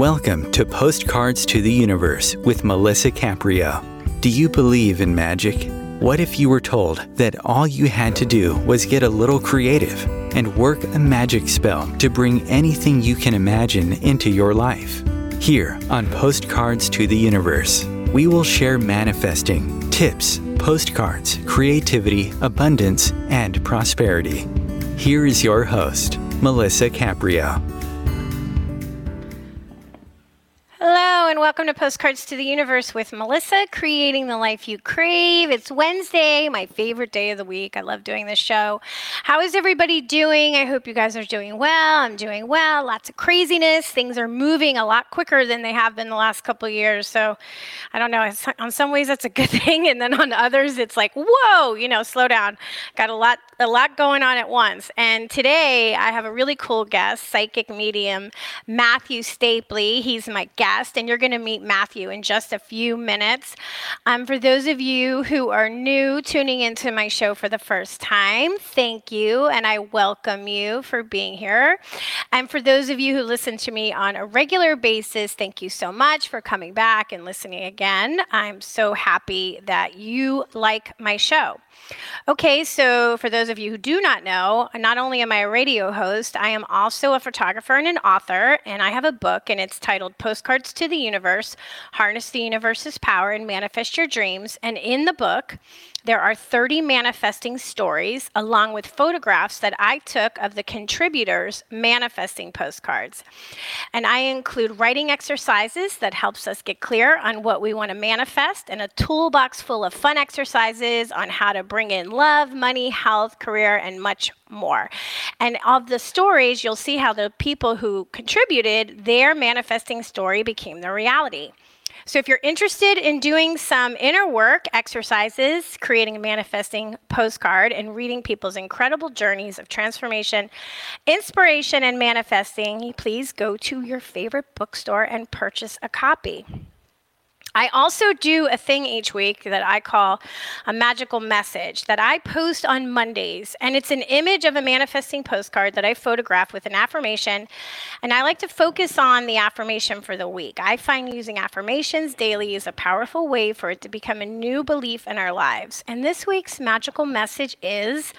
Welcome to Postcards to the Universe with Melissa Caprio. Do you believe in magic? What if you were told that all you had to do was get a little creative and work a magic spell to bring anything you can imagine into your life? Here on Postcards to the Universe, we will share manifesting, tips, postcards, creativity, abundance, and prosperity. Here is your host, Melissa Caprio. Hello and welcome to Postcards to the Universe with Melissa, creating the life you crave. It's Wednesday, my favorite day of the week. I love doing this show. How is everybody doing? I hope you guys are doing well. I'm doing well. Lots of craziness. Things are moving a lot quicker than they have been the last couple of years. So I don't know. On some ways that's a good thing, and then on others it's like, whoa, slow down. Got a lot going on at once. And today I have a really cool guest, psychic medium Matthew Stapley. He's my guest, and you're going to meet Matthew in just a few minutes. For those of you who are new tuning into my show for the first time, thank you, and I welcome you for being here. And for those of you who listen to me on a regular basis, thank you so much for coming back and listening again. I'm so happy that you like my show. Okay, so for those of you who do not know, not only am I a radio host, I am also a photographer and an author, and I have a book, and it's titled Postcards to the Universe, Harness the Universe's Power and Manifest Your Dreams. And in the book, there are 30 manifesting stories, along with photographs that I took of the contributors' manifesting postcards. And I include writing exercises that helps us get clear on what we want to manifest, and a toolbox full of fun exercises on how to bring in love, money, health, career, and much more. And of the stories, you'll see how the people who contributed, their manifesting story became the reality. So if you're interested in doing some inner work exercises, creating a manifesting postcard, and reading people's incredible journeys of transformation, inspiration, and manifesting, please go to your favorite bookstore and purchase a copy. I also do a thing each week that I call a magical message that I post on Mondays, and it's an image of a manifesting postcard that I photograph with an affirmation, and I like to focus on the affirmation for the week. I find using affirmations daily is a powerful way for it to become a new belief in our lives. And this week's magical message is,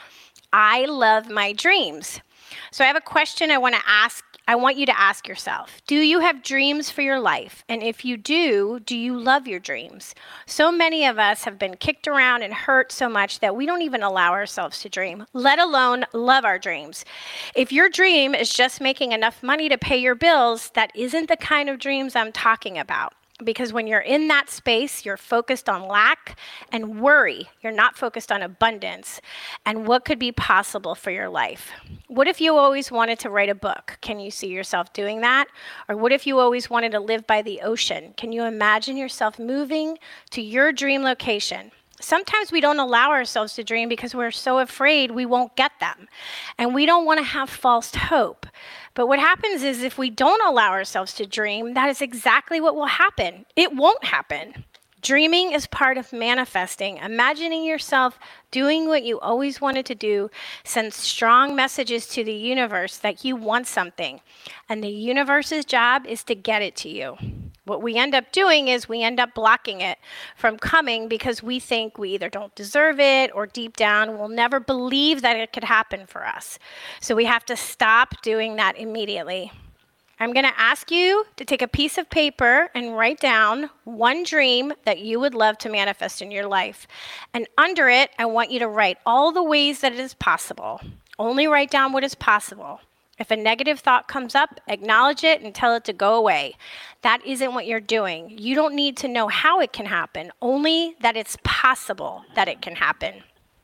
I love my dreams. So I have a question I want you to ask yourself. Do you have dreams for your life? And if you do you love your dreams? So many of us have been kicked around and hurt so much that we don't even allow ourselves to dream, let alone love our dreams. If your dream is just making enough money to pay your bills, that isn't the kind of dreams I'm talking about. Because when you're in that space, you're focused on lack and worry. You're not focused on abundance and what could be possible for your life. What if you always wanted to write a book? Can you see yourself doing that? Or what if you always wanted to live by the ocean? Can you imagine yourself moving to your dream location? Sometimes we don't allow ourselves to dream because we're so afraid we won't get them. And we don't want to have false hope. But what happens is if we don't allow ourselves to dream, that is exactly what will happen. It won't happen. Dreaming is part of manifesting. Imagining yourself doing what you always wanted to do sends strong messages to the universe that you want something. And the universe's job is to get it to you. What we end up doing is we end up blocking it from coming because we think we either don't deserve it or deep down we'll never believe that it could happen for us. So we have to stop doing that immediately. I'm going to ask you to take a piece of paper and write down one dream that you would love to manifest in your life. And under it, I want you to write all the ways that it is possible. Only write down what is possible. If a negative thought comes up, acknowledge it and tell it to go away. That isn't what you're doing. You don't need to know how it can happen, only that it's possible that it can happen.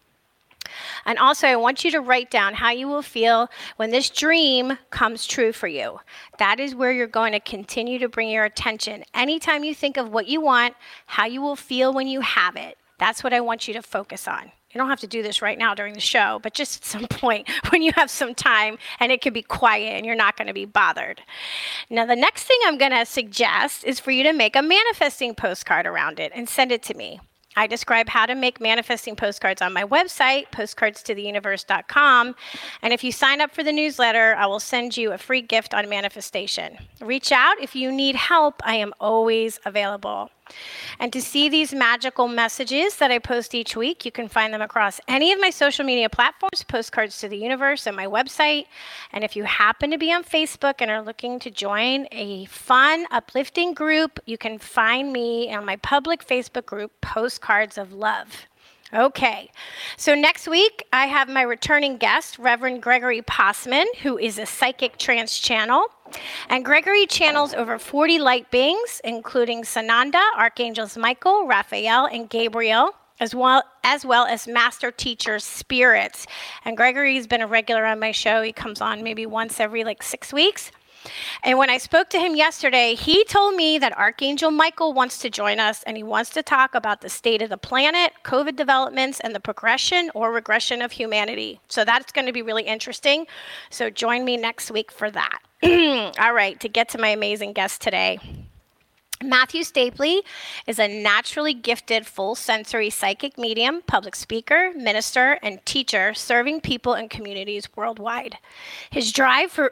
And also, I want you to write down how you will feel when this dream comes true for you. That is where you're going to continue to bring your attention. Anytime you think of what you want, how you will feel when you have it. That's what I want you to focus on. You don't have to do this right now during the show, but just at some point when you have some time and it can be quiet and you're not going to be bothered. Now, the next thing I'm going to suggest is for you to make a manifesting postcard around it and send it to me. I describe how to make manifesting postcards on my website, postcardstotheuniverse.com. And if you sign up for the newsletter, I will send you a free gift on manifestation. Reach out if you need help. I am always available. And to see these magical messages that I post each week, you can find them across any of my social media platforms, Postcards to the Universe, and my website. And if you happen to be on Facebook and are looking to join a fun, uplifting group, you can find me on my public Facebook group, Postcards of Love. Okay, so next week I have my returning guest, Reverend Gregory Passman, who is a psychic trance channel. And Gregory channels over 40 light beings, including Sananda, Archangels Michael, Raphael, and Gabriel, as well as master teacher spirits. And Gregory's been a regular on my show. He comes on maybe once every 6 weeks. And when I spoke to him yesterday, he told me that Archangel Michael wants to join us, and he wants to talk about the state of the planet, COVID developments, and the progression or regression of humanity. So that's going to be really interesting. So join me next week for that. All right, to get to my amazing guest today. Matthew Stapley is a naturally gifted full sensory psychic medium, public speaker, minister, and teacher serving people and communities worldwide. His drive for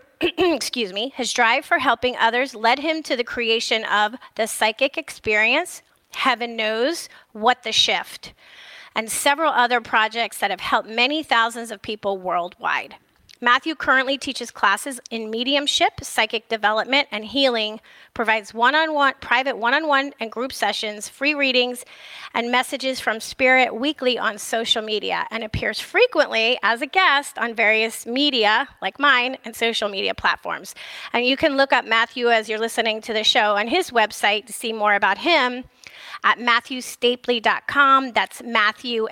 his drive for helping others led him to the creation of The Psychic Experience, Heaven Knows, What the Shift, and several other projects that have helped many thousands of people worldwide. Matthew currently teaches classes in mediumship, psychic development, and healing, provides private one-on-one and group sessions, free readings, and messages from Spirit weekly on social media, and appears frequently as a guest on various media, like mine, and social media platforms. And you can look up Matthew as you're listening to the show on his website to see more about him at MatthewStapley.com. That's Matthew,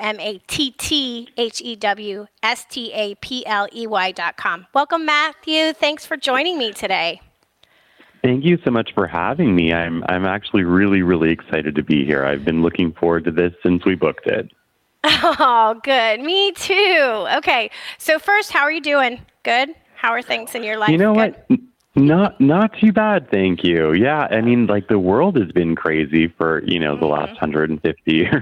MatthewStapley.com. Welcome, Matthew. Thanks for joining me today. Thank you so much for having me. I'm actually really, really excited to be here. I've been looking forward to this since we booked it. Oh, good. Me too. Okay. So first, how are you doing? Good? How are things in your life? You know Good? what? Not too bad, thank you. Yeah, I mean, the world has been crazy for, the last 150 years,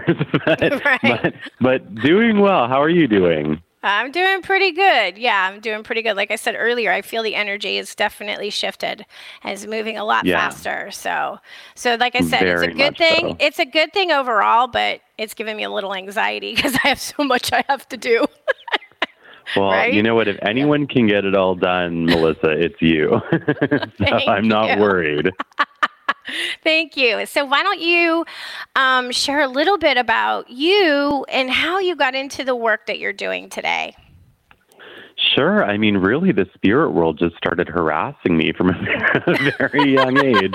but doing well. How are you doing? I'm doing pretty good. Yeah, I'm doing pretty good. Like I said earlier, I feel the energy is definitely shifted and is moving a lot faster. So like I said, it's a good thing. So. It's a good thing overall, but it's giving me a little anxiety because I have so much I have to do. Well, right? You know what? If anyone can get it all done, Melissa, it's you. So I'm not worried. Thank you. So why don't you share a little bit about you and how you got into the work that you're doing today? Sure. I mean, really, the spirit world just started harassing me from a very young age.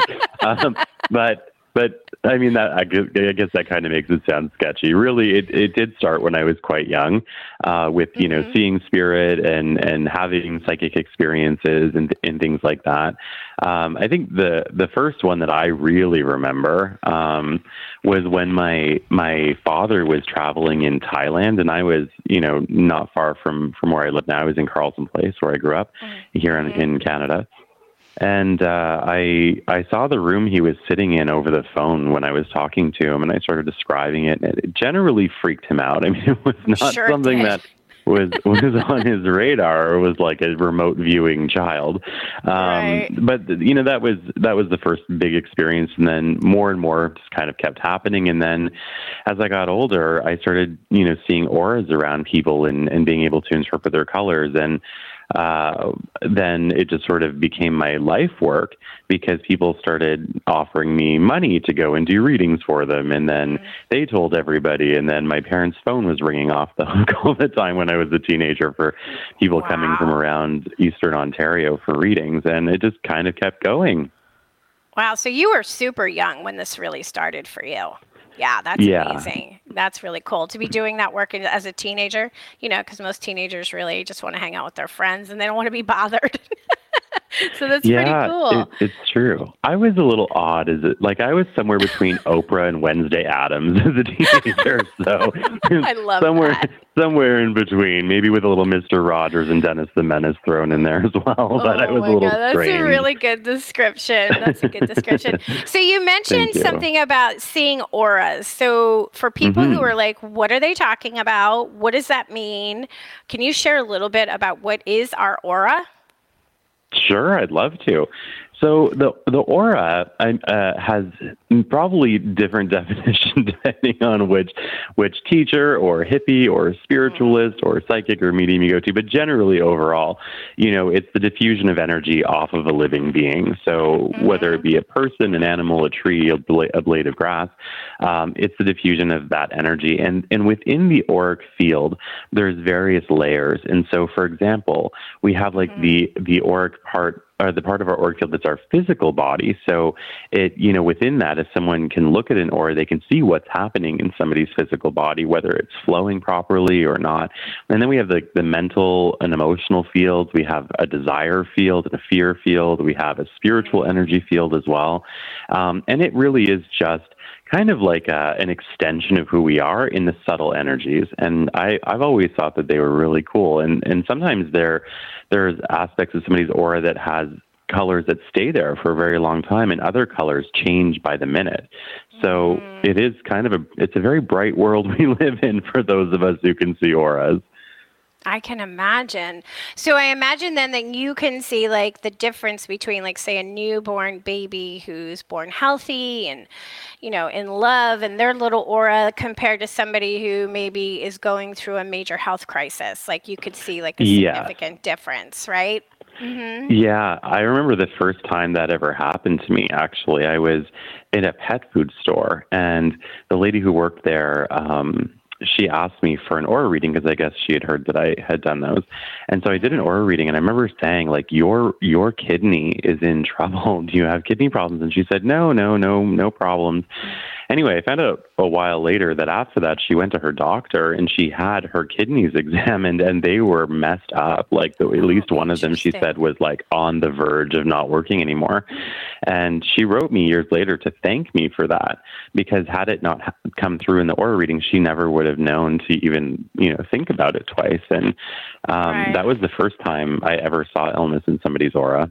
But I mean, I guess that kind of makes it sound sketchy. Really, it did start when I was quite young, with seeing spirit and having psychic experiences and things like that. I think the first one that I really remember was when my father was traveling in Thailand, and I was not far from where I live now. I was in Carleton Place, where I grew up here in Canada. And I saw the room he was sitting in over the phone when I was talking to him, and I started describing it, and it generally freaked him out. I mean, it was not something that was on his radar, or was like a remote viewing child. Right. But that was the first big experience, and then more and more just kind of kept happening. And then as I got older, I started seeing auras around people and being able to interpret their colors. And then it just sort of became my life work, because people started offering me money to go and do readings for them. And then they told everybody. And then my parents' phone was ringing off the hook all the time when I was a teenager for people coming from around Eastern Ontario for readings. And it just kind of kept going. Wow. So you were super young when this really started for you. Yeah, that's amazing. That's really cool to be doing that work as a teenager, because most teenagers really just want to hang out with their friends and they don't want to be bothered. So that's pretty Yeah, cool. it's true. I was a little odd. Like I was somewhere between Oprah and Wednesday Addams as a teenager. So I love somewhere that. somewhere in between, maybe with a little Mister Rogers and Dennis the Menace thrown in there as well. But I Oh was a my little God, that's a strange. really good description. That's a good description. So you mentioned Thank you. something about seeing auras. So for people who are like, what are they talking about? What does that mean? Can you share a little bit about what is our aura? Sure, I'd love to. So the aura has probably different definitions depending on which teacher or hippie or spiritualist or psychic or medium you go to. But generally, overall, it's the diffusion of energy off of a living being. So whether it be a person, an animal, a tree, a blade of grass, it's the diffusion of that energy. And within the auric field, there's various layers. And so, for example, we have like the auric part, or the part of our auric field that's our physical body. So within that, if someone can look at an aura, they can see what's happening in somebody's physical body, whether it's flowing properly or not. And then we have the mental and emotional fields. We have a desire field and a fear field. We have a spiritual energy field as well. And it really is just kind of like an extension of who we are in the subtle energies. And I've always thought that they were really cool. And sometimes there's aspects of somebody's aura that has colors that stay there for a very long time, and other colors change by the minute. So it is it's a very bright world we live in for those of us who can see auras. I can imagine. So I imagine then that you can see like the difference between, like, say, a newborn baby who's born healthy and, in love, and their little aura, compared to somebody who maybe is going through a major health crisis. Like, you could see like a significant difference, right? Mm-hmm. Yeah, I remember the first time that ever happened to me, actually. I was in a pet food store, and the lady who worked there, she asked me for an aura reading because I guess she had heard that I had done those. And so I did an aura reading, and I remember saying, like, your kidney is in trouble. Do you have kidney problems? And she said, no problems. Anyway, I found out a while later that after that, she went to her doctor and she had her kidneys examined, and they were messed up. Like, at least one of them, she said, was like on the verge of not working anymore. And she wrote me years later to thank me for that, because had it not come through in the aura reading, she never would have known to even, think about it twice. And that was the first time I ever saw illness in somebody's aura.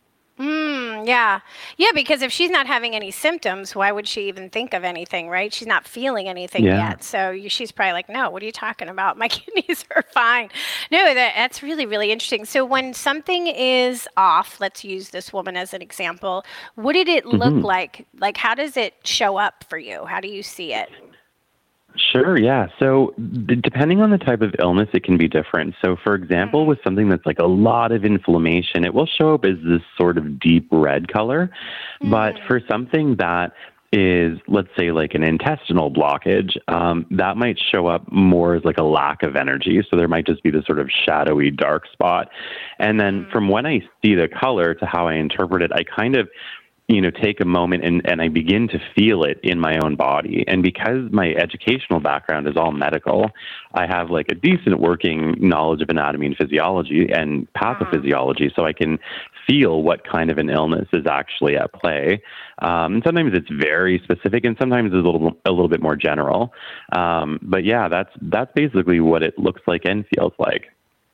Yeah, because if she's not having any symptoms, why would she even think of anything, right? She's not feeling anything yet. So she's probably like, no, what are you talking about? My kidneys are fine. No, that's really, really interesting. So when something is off, let's use this woman as an example, what did it look like? Like, how does it show up for you? How do you see it? Sure, yeah. So depending on the type of illness, it can be different. So for example, with something that's like a lot of inflammation, it will show up as this sort of deep red color. But for something that is, let's say, like an intestinal blockage, that might show up more as like a lack of energy. So there might just be this sort of shadowy dark spot. And then from when I see the color to how I interpret it, I kind of take a moment and I begin to feel it in my own body. And because my educational background is all medical, I have like a decent working knowledge of anatomy and physiology and pathophysiology, so I can feel what kind of an illness is actually at play. And sometimes it's very specific, and sometimes it's a little bit more general. But yeah, that's basically what it looks like and feels like.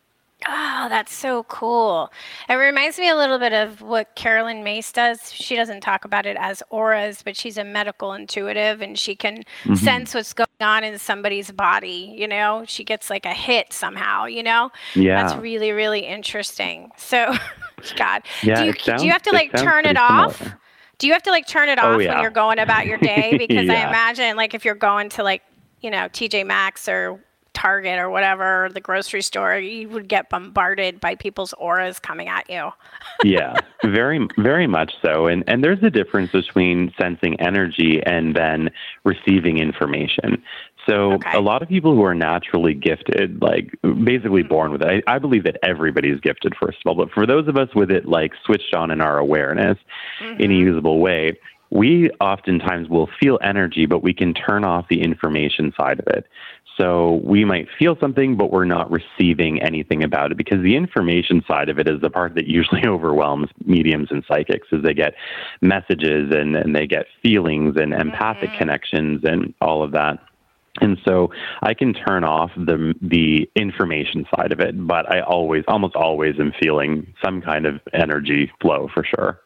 Oh, that's so cool. It reminds me a little bit of what Carolyn Mace does. She doesn't talk about it as auras, but she's a medical intuitive, and she can sense what's going on in somebody's body. She gets like a hit somehow, Yeah. That's really, really interesting. So, God, do you have to like turn it off? Do you have to like turn it off when you're going about your day? Because I imagine, like, if you're going to like, TJ Maxx or Target or whatever, the grocery store, you would get bombarded by people's auras coming at you. Yeah, very, very much so. And there's a difference between sensing energy and then receiving information. So a lot of people who are naturally gifted, like basically born with it, I believe that everybody's gifted, first of all, but for those of us with it like switched on in our awareness in a usable way, we oftentimes will feel energy, but we can turn off the information side of it. So we might feel something, but we're not receiving anything about it, because the information side of it is the part that usually overwhelms mediums and psychics, as they get messages and they get feelings and empathic connections and all of that. And so I can turn off the information side of it, but I almost always am feeling some kind of energy flow for sure.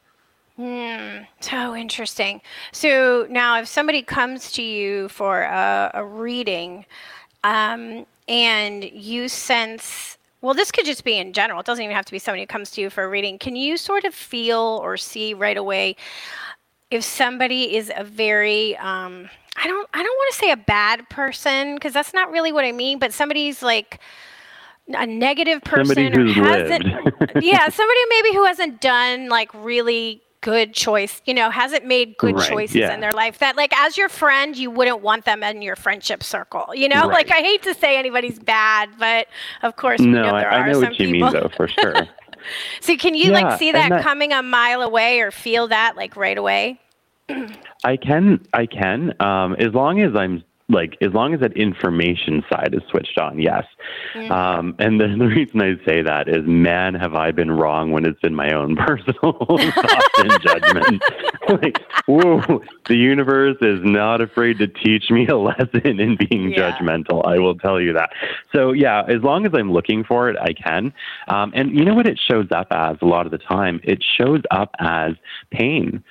So interesting. So now if somebody comes to you for a reading, and you sense, well, this could just be in general. It doesn't even have to be somebody who comes to you for a reading. Can you sort of feel or see right away if somebody is a very, I don't want to say a bad person, because that's not really what I mean, but somebody's like a negative person. Somebody who's lived. Yeah, somebody maybe who hasn't done like really good choice, hasn't made good choices in their life, that like as your friend, you wouldn't want them in your friendship circle, like I hate to say anybody's bad, but of course, we know there are some people. I know what you mean though, for sure. So can you like see that coming a mile away or feel that like right away? I can, as long as that information side is switched on, yes. And the reason I say that is, man, have I been wrong when it's been my own personal thoughts and judgment. Like, whoa, the universe is not afraid to teach me a lesson in being judgmental. I will tell you that. So yeah, as long as I'm looking for it, I can. And you know what it shows up as a lot of the time? It shows up as pain.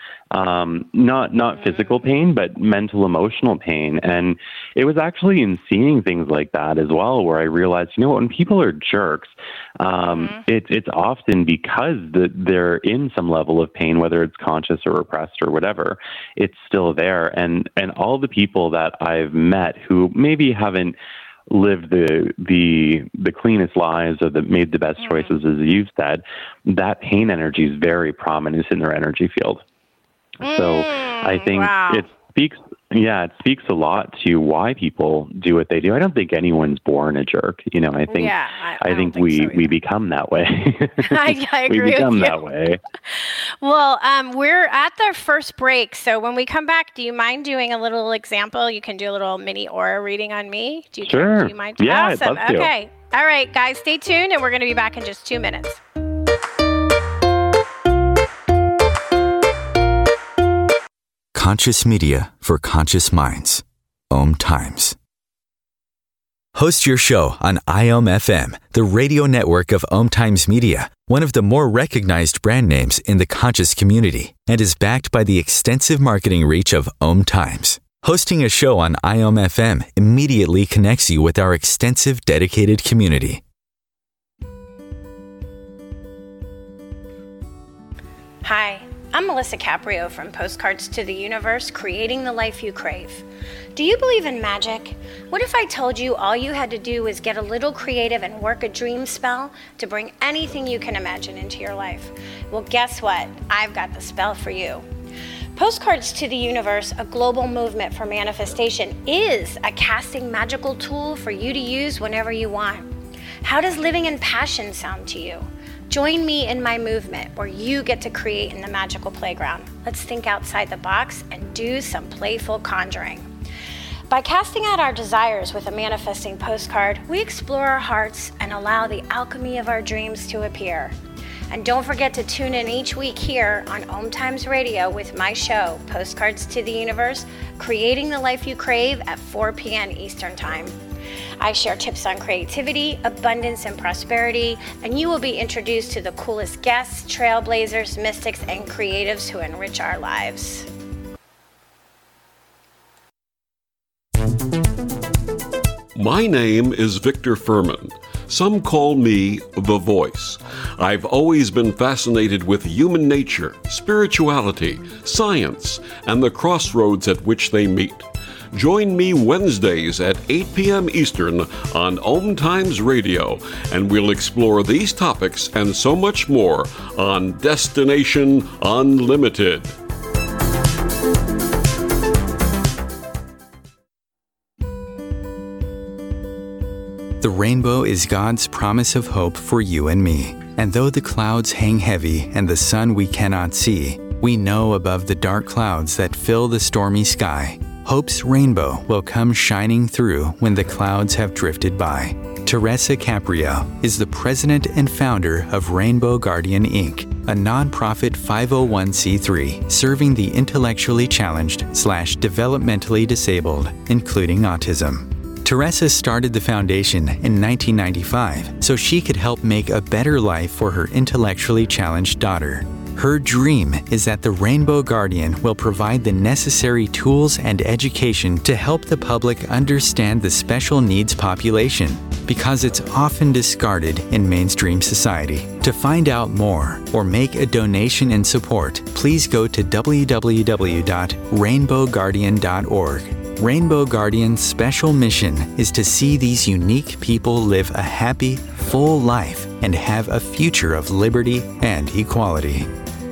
Not physical pain, but mental, emotional pain. And it was actually in seeing things like that as well, where I realized, when people are jerks, it's often because they're in some level of pain, whether it's conscious or repressed or whatever, it's still there. And all the people that I've met who maybe haven't lived the cleanest lives or that made the best choices, as you've said, that pain energy is very prominent in their energy field. So I think it speaks a lot to why people do what they do. I don't think anyone's born a jerk. I think I think we become that way. I agree. We become with you. that way. Well, we're at the first break, so when we come back, do you mind doing a little example? You can do a little mini aura reading on me. Sure. Do you mind? Yeah, awesome. I'd love to. Okay. All right, guys, stay tuned, and we're going to be back in just 2 minutes. Conscious media for conscious minds. Om Times. Host your show on IOM FM, the radio network of Om Times Media, one of the more recognized brand names in the conscious community, and is backed by the extensive marketing reach of Om Times. Hosting a show on IOM FM immediately connects you with our extensive dedicated community. Hi, I'm Melissa Caprio from Postcards to the Universe, creating the life you crave. Do you believe in magic? What if I told you all you had to do was get a little creative and work a dream spell to bring anything you can imagine into your life? Well, guess what? I've got the spell for you. Postcards to the Universe, a global movement for manifestation, is a casting magical tool for you to use whenever you want. How does living in passion sound to you? Join me in my movement where you get to create in the magical playground. Let's think outside the box and do some playful conjuring. By casting out our desires with a manifesting postcard, we explore our hearts and allow the alchemy of our dreams to appear. And don't forget to tune in each week here on Om Times Radio with my show, Postcards to the Universe, creating the life you crave at 4 p.m. Eastern Time. I share tips on creativity, abundance, and prosperity, and you will be introduced to the coolest guests, trailblazers, mystics, and creatives who enrich our lives. My name is Victor Furman. Some call me The Voice. I've always been fascinated with human nature, spirituality, science, and the crossroads at which they meet. Join me Wednesdays at 8 p.m. Eastern on Om Times Radio, and we'll explore these topics and so much more on Destination Unlimited. The rainbow is God's promise of hope for you and me. And though the clouds hang heavy and the sun we cannot see, We know above the dark clouds that fill the stormy sky, hope's rainbow will come shining through when the clouds have drifted by. Teresa Caprio is the president and founder of Rainbow Guardian Inc., a nonprofit 501c3 serving the intellectually challenged/developmentally disabled, including autism. Teresa started the foundation in 1995 so she could help make a better life for her intellectually challenged daughter. Her dream is that the Rainbow Guardian will provide the necessary tools and education to help the public understand the special needs population, because it's often discarded in mainstream society. To find out more or make a donation in support, please go to www.rainbowguardian.org. Rainbow Guardian's special mission is to see these unique people live a happy, full life and have a future of liberty and equality.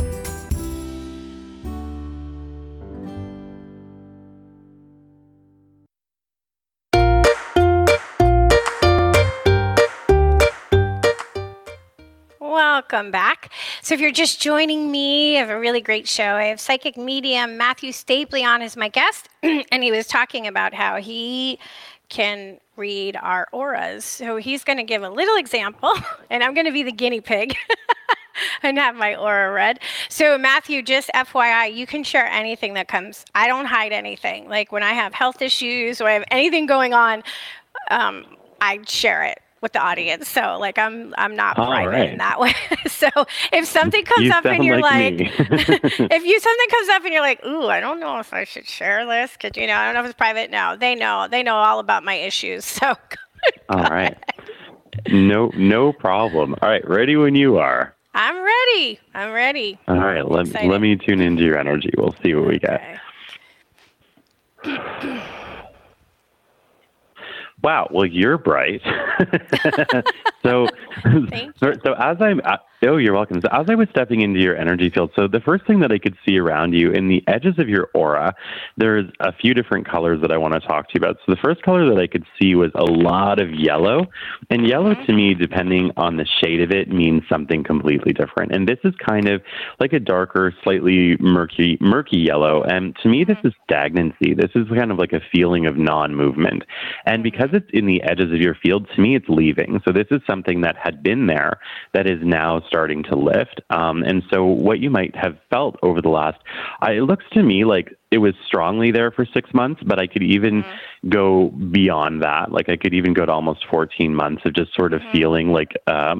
Welcome back. So if you're just joining me, I have a really great show. I have psychic medium Matthew Stapley on as my guest, and he was talking about how he can read our auras. So he's going to give a little example, and I'm going to be the guinea pig and have my aura read. So Matthew, just FYI, you can share anything that comes. I don't hide anything. Like when I have health issues or I have anything going on, I share it with the audience. So like I'm not private in that way. So if something comes up and you're like if something comes up and you're like, ooh, I don't know if I should share this because I don't know if it's private. No, they know all about my issues. So all right. No problem. All right, ready when you are. I'm ready. All right, let me tune into your energy. We'll see what we get. Wow, well, you're bright. So you're welcome. So as I was stepping into your energy field, so the first thing that I could see around you in the edges of your aura, there's a few different colors that I want to talk to you about. So the first color that I could see was a lot of yellow. And yellow to me, depending on the shade of it, means something completely different. And this is kind of like a darker, slightly murky yellow. And to me, this is stagnancy. This is kind of like a feeling of non-movement. And because it's in the edges of your field, to me, it's leaving. So this is something that had been there that is now starting to lift. And so what you might have felt over the last, it looks to me like it was strongly there for 6 months, but I could even go beyond that. Like I could even go to almost 14 months of just sort of feeling like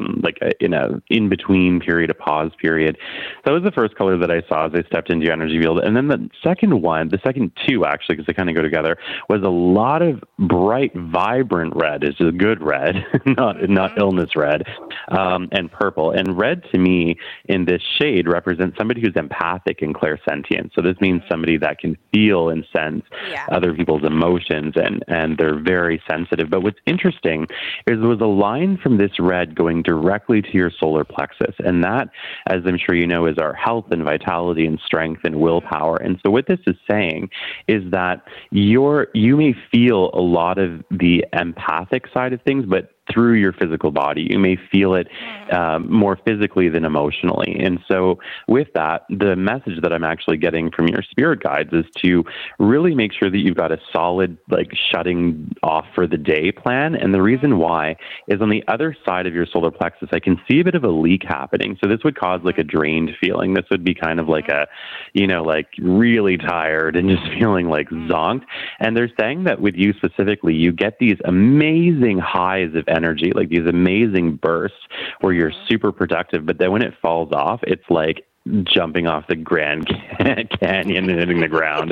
in a in-between period, a pause period. That was the first color that I saw as I stepped into your energy field. And then the second two actually, because they kind of go together, was a lot of bright, vibrant red. It's a good red, not illness red, and purple. And red to me in this shade represents somebody who's empathic and clairsentient. So this means somebody that can feel and sense other people's emotions, and they're very sensitive. But what's interesting is there was a line from this red going directly to your solar plexus, and that, as I'm sure you know, is our health and vitality and strength and willpower. And so what this is saying is that you may feel a lot of the empathic side of things, but through your physical body. You may feel it more physically than emotionally. And so with that, the message that I'm actually getting from your spirit guides is to really make sure that you've got a solid, like, shutting off for the day plan. And the reason why is on the other side of your solar plexus, I can see a bit of a leak happening. So this would cause like a drained feeling. This would be kind of like like really tired and just feeling like zonked. And they're saying that with you specifically, you get these amazing highs of energy, like these amazing bursts where you're super productive, but then when it falls off, it's like jumping off the Grand Canyon and hitting the ground.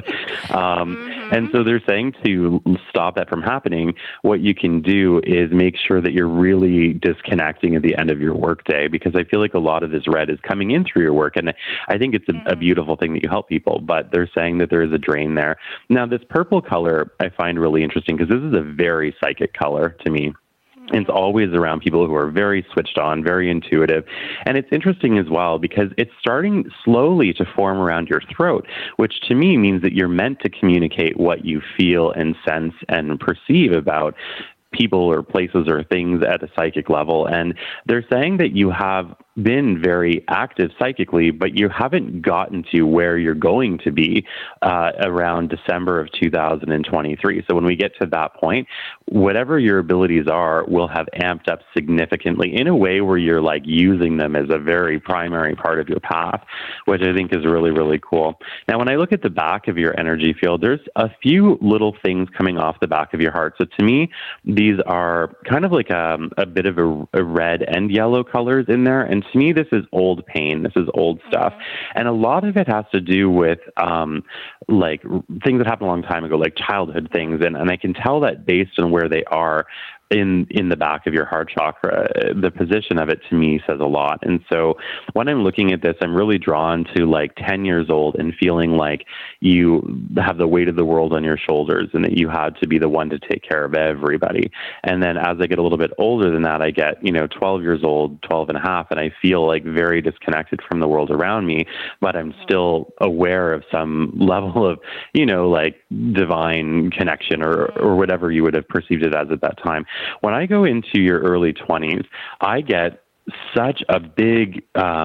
And so they're saying to stop that from happening, what you can do is make sure that you're really disconnecting at the end of your workday, because I feel like a lot of this red is coming in through your work. And I think it's a beautiful thing that you help people, but they're saying that there is a drain there. Now, this purple color I find really interesting because this is a very psychic color to me. It's always around people who are very switched on, very intuitive. And it's interesting as well because it's starting slowly to form around your throat, which to me means that you're meant to communicate what you feel and sense and perceive about people or places or things at a psychic level. And they're saying that you have been very active psychically, but you haven't gotten to where you're going to be around December of 2023. So when we get to that point, whatever your abilities are will have amped up significantly in a way where you're like using them as a very primary part of your path, which I think is really, really cool. Now, when I look at the back of your energy field, there's a few little things coming off the back of your heart. So to me, these are kind of like a bit of a red and yellow colors in there. And to me, this is old pain. This is old stuff. And a lot of it has to do with like things that happened a long time ago, like childhood things. And I can tell that based on where they are in the back of your heart chakra, the position of it to me says a lot. And so when I'm looking at this, I'm really drawn to like 10 years old and feeling like you have the weight of the world on your shoulders and that you had to be the one to take care of everybody. And then as I get a little bit older than that, I get, 12 years old, 12 and a half, and I feel like very disconnected from the world around me, but I'm still aware of some level of, like divine connection or whatever you would have perceived it as at that time. When I go into your early 20s, I get such a big,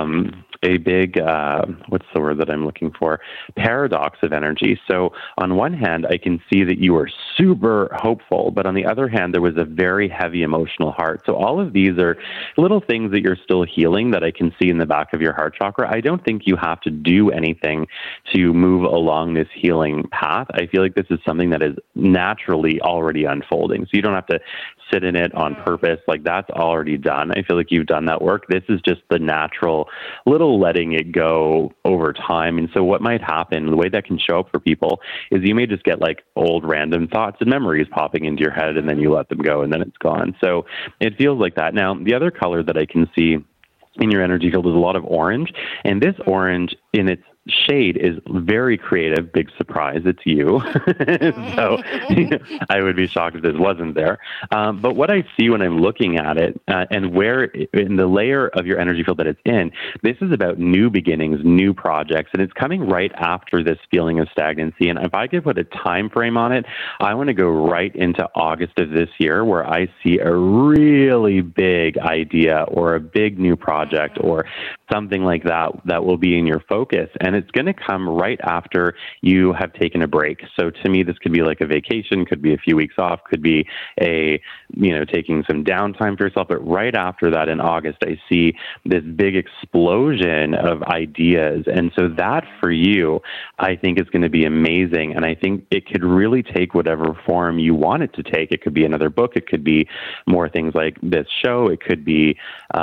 what's the word that I'm looking for? Paradox of energy. So on one hand, I can see that you are super hopeful, but on the other hand, there was a very heavy emotional heart. So all of these are little things that you're still healing that I can see in the back of your heart chakra. I don't think you have to do anything to move along this healing path. I feel like this is something that is naturally already unfolding. So you don't have to sit in it on purpose. Like that's already done. I feel like you've done that work. This is just the natural little letting it go over time. And so what might happen, the way that can show up for people is you may just get like old random thoughts and memories popping into your head and then you let them go and then it's gone. So it feels like that. Now, the other color that I can see in your energy field is a lot of orange. And this orange in its shade is very creative. Big surprise, it's you. So I would be shocked if this wasn't there. But what I see when I'm looking at it and where in the layer of your energy field that it's in, this is about new beginnings, new projects, and it's coming right after this feeling of stagnancy. And if I could put a time frame on it, I want to go right into August of this year where I see a really big idea or a big new project or something like that will be in your focus. And it's going to come right after you have taken a break. So to me, this could be like a vacation, could be a few weeks off, could be taking some downtime for yourself. But right after that in August, I see this big explosion of ideas. And so that for you, I think is going to be amazing. And I think it could really take whatever form you want it to take. It could be another book. It could be more things like this show. It could be,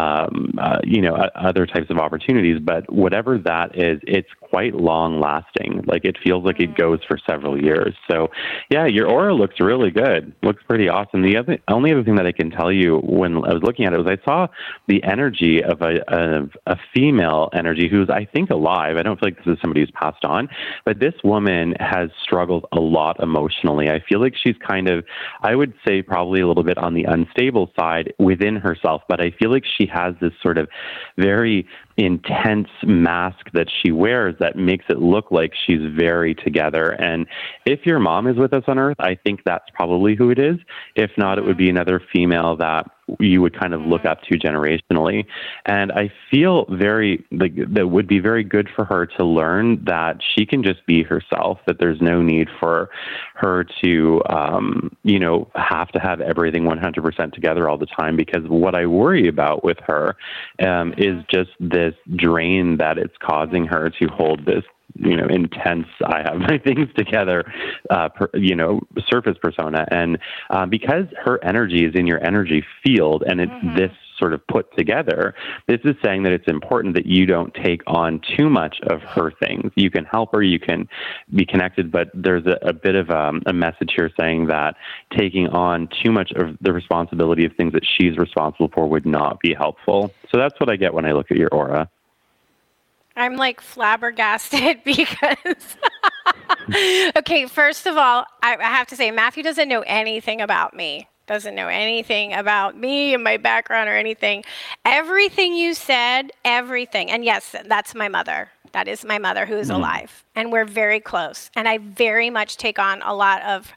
other types of opportunities. But whatever that is, it's quite long lasting. Like it feels like it goes for several years. So yeah, your aura looks really good. Looks pretty awesome. The only other thing that I can tell you when I was looking at it was I saw the energy of a female energy who's, I think, alive. I don't feel like this is somebody who's passed on, but this woman has struggled a lot emotionally. I feel like she's kind of, I would say probably a little bit on the unstable side within herself, but I feel like she has this sort of very intense mask that she wears that makes it look like she's very together. And if your mom is with us on Earth, I think that's probably who it is. If not, it would be another female that you would kind of look up to generationally. And I feel that would be very good for her to learn that she can just be herself, that there's no need for her to, have to have everything 100% together all the time. Because what I worry about with her is just this drain that it's causing her to hold this intense, I have my things together, surface persona. And because her energy is in your energy field and it's this sort of put together, this is saying that it's important that you don't take on too much of her things. You can help her, you can be connected, but there's a bit of a message here saying that taking on too much of the responsibility of things that she's responsible for would not be helpful. So that's what I get when I look at your aura. I'm like flabbergasted because, okay, first of all, I have to say, Matthew doesn't know anything about me. Doesn't know anything about me and my background or anything. Everything you said, everything. And yes, that's my mother. That is my mother who is alive. And we're very close. And I very much take on a lot of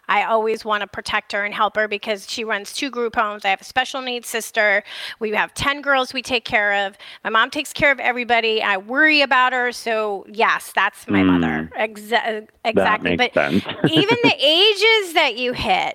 I always want to protect her and help her because she runs 2 group homes. I have a special needs sister. We have 10 girls we take care of. My mom takes care of everybody. I worry about her. So yes, that's my mother. Exactly. That makes sense. even the ages that you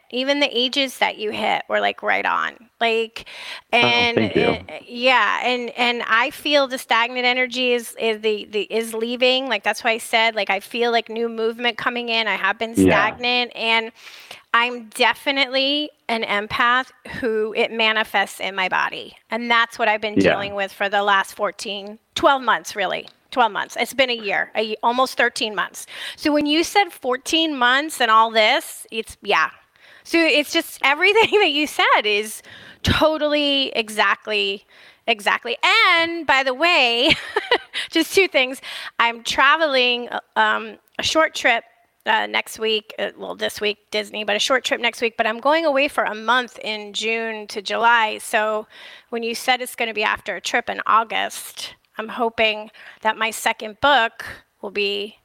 hit were like right on. Like, and thank you. and I feel the stagnant energy is leaving. Like, that's why I said, like, I feel like new movement coming in. I have been stagnant, and I'm definitely an empath who it manifests in my body. And that's what I've been dealing with for the last 12 months, really. 12 months. It's been a year, almost 13 months. So when you said 14 months and all this, So it's just everything that you said is totally exactly. And by the way, just 2 things. I'm traveling a short trip next week. This week, Disney, but a short trip next week. But I'm going away for a month in June to July. So when you said it's going to be after a trip in August, I'm hoping that my second book will be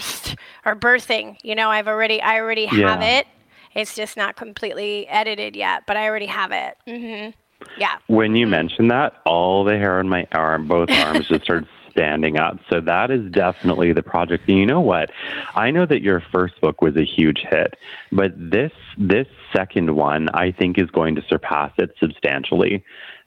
birthing. You know, I already have it. It's just not completely edited yet, but I already have it. Yeah. When you mentioned that, all the hair on my both arms just started standing up. So that is definitely the project. And you know what? I know that your first book was a huge hit, but this second one, I think, is going to surpass it substantially.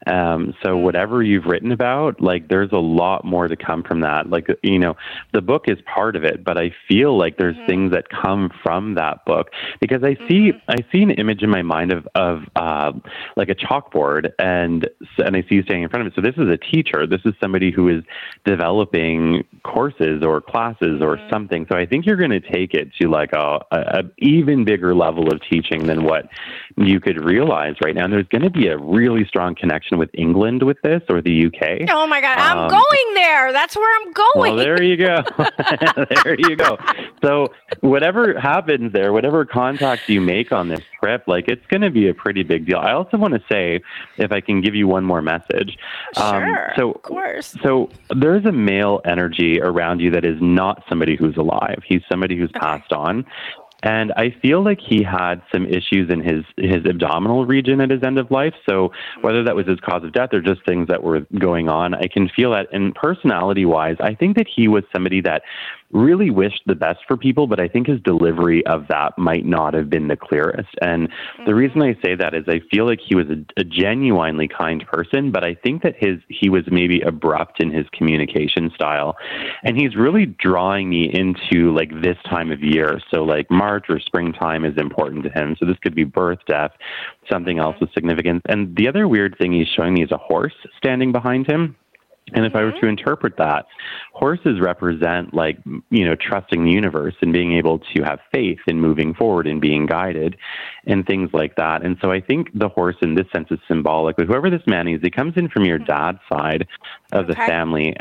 So whatever you've written about, like, there's a lot more to come from that. Like, you know, the book is part of it, but I feel like there's things that come from that book, because I see an image in my mind of like a chalkboard, and I see you standing in front of it. So this is a teacher. This is somebody who is developing courses or classes or something. So I think you're going to take it to like a even bigger level of teaching than what you could realize right now. And there's going to be a really strong connection with England with this, or the UK. Oh my God, I'm going there. That's where I'm going. Well, there you go. There you go. So whatever happens there, whatever contacts you make on this trip, like, it's going to be a pretty big deal. I also want to say, if I can give you one more message. Sure, of course. So there's a male energy around you that is not somebody who's alive. He's somebody who's passed on. And I feel like he had some issues in his abdominal region at his end of life. So whether that was his cause of death or just things that were going on, I can feel that. And personality-wise, I think that he was somebody that really wished the best for people, but I think his delivery of that might not have been the clearest. And the reason I say that is I feel like he was a genuinely kind person, but I think that he was maybe abrupt in his communication style. And he's really drawing me into like this time of year. So like March or springtime is important to him. So this could be birth, death, something else of significance. And the other weird thing he's showing me is a horse standing behind him. And if I were to interpret that, horses represent, like, you know, trusting the universe and being able to have faith in moving forward and being guided and things like that. And so I think the horse in this sense is symbolic. But whoever this man is, he comes in from your dad's side of the family.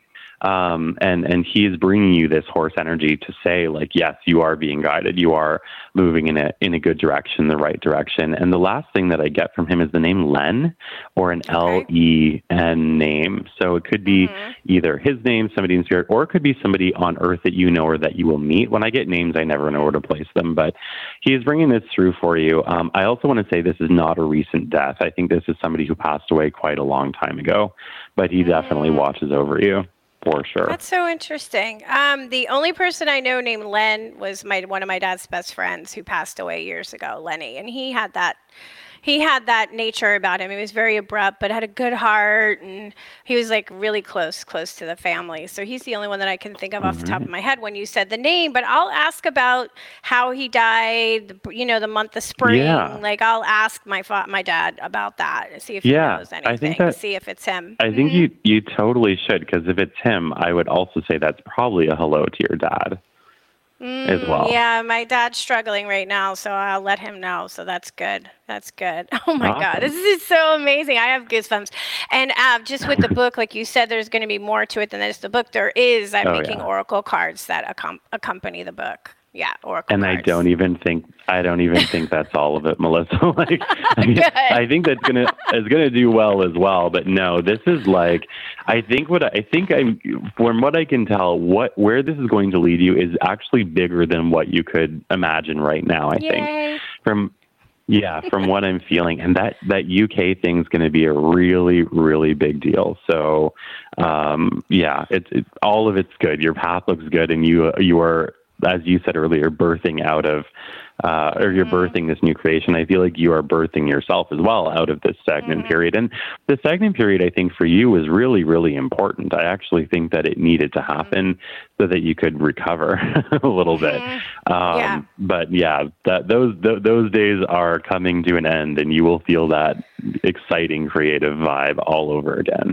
And he is bringing you this horse energy to say, like, yes, you are being guided. You are moving in a good direction, the right direction. And the last thing that I get from him is the name Len, or an L-E-N name. So it could be either his name, somebody in spirit, or it could be somebody on earth that you know or that you will meet. When I get names, I never know where to place them, but he is bringing this through for you. I also want to say this is not a recent death. I think this is somebody who passed away quite a long time ago, but he definitely watches over you. For sure. That's so interesting. The only person I know named Len was one of my dad's best friends who passed away years ago, Lenny, and he had that nature about him. He was very abrupt, but had a good heart, and he was like really close to the family. So he's the only one that I can think of off the top of my head when you said the name. But I'll ask about how he died. You know, the month of spring. Yeah. Like, I'll ask my dad about that and see if he knows anything. I think see if it's him. I think you totally should, because if it's him, I would also say that's probably a hello to your dad. As well. Yeah, my dad's struggling right now, so I'll let him know. So that's good. That's good. Oh my God, this is so amazing. I have goosebumps. And just with the book, like you said, there's going to be more to it than just the book. There is. I'm making oracle cards that accompany the book. Yeah, oracle And cards. I don't even think that's all of it, Melissa. Like, I think that's it's gonna do well as well. But no, this is like, from what I can tell, where this is going to lead you is actually bigger than what you could imagine right now. I think from what I'm feeling, and that UK thing is going to be a really, really big deal. So, it's all of it's good. Your path looks good, and you are, as you said earlier, birthing out of, or you're birthing this new creation. I feel like you are birthing yourself as well out of this stagnant period. And the stagnant period, I think, for you was really, really important. I actually think that it needed to happen so that you could recover a little bit. But those days are coming to an end, and you will feel that exciting creative vibe all over again.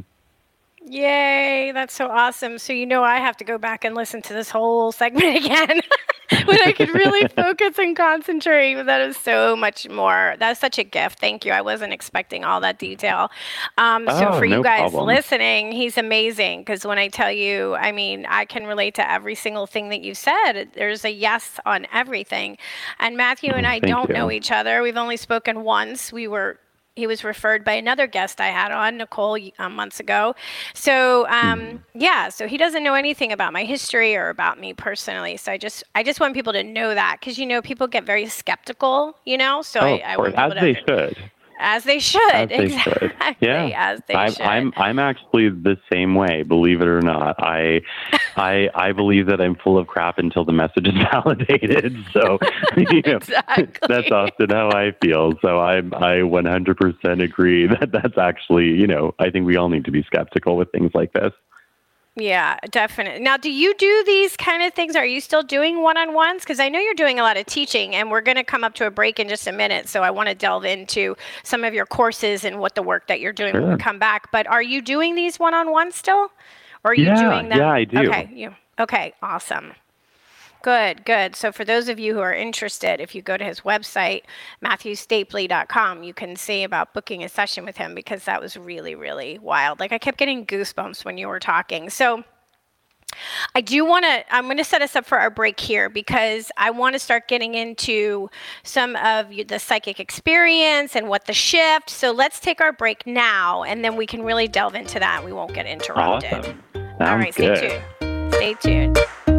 Yay, that's so awesome. So I have to go back and listen to this whole segment again when I could really focus and concentrate. That is so much more. That's such a gift. Thank you. I wasn't expecting all that detail. So for you guys listening, he's amazing, because when I tell you, I mean, I can relate to every single thing that you said. There's a yes on everything. And Matthew and I don't know each other. We've only spoken once. He was referred by another guest I had on, Nicole, months ago. So, so he doesn't know anything about my history or about me personally. So I just want people to know that, because, people get very skeptical, so I want people to... As they should. As they should. Yeah. As they should. I'm actually the same way, believe it or not. I believe that I'm full of crap until the message is validated. So that's often how I feel. So I 100% agree that's actually, I think we all need to be skeptical with things like this. Yeah, definitely. Now, do you do these kind of things? Are you still doing one-on-ones? Because I know you're doing a lot of teaching, and we're going to come up to a break in just a minute. So I want to delve into some of your courses and what the work that you're doing when we come back. But are you doing these one-on-ones still? Or are you doing them? Yeah, I do. Okay, awesome. Good. So for those of you who are interested, if you go to his website, MatthewStapley.com, you can see about booking a session with him, because that was really, really wild. Like, I kept getting goosebumps when you were talking. So I'm going to set us up for our break here, because I want to start getting into some of the psychic experience and what the shift. So let's take our break now, and then we can really delve into that. We won't get interrupted. Awesome. All right, good. Stay tuned.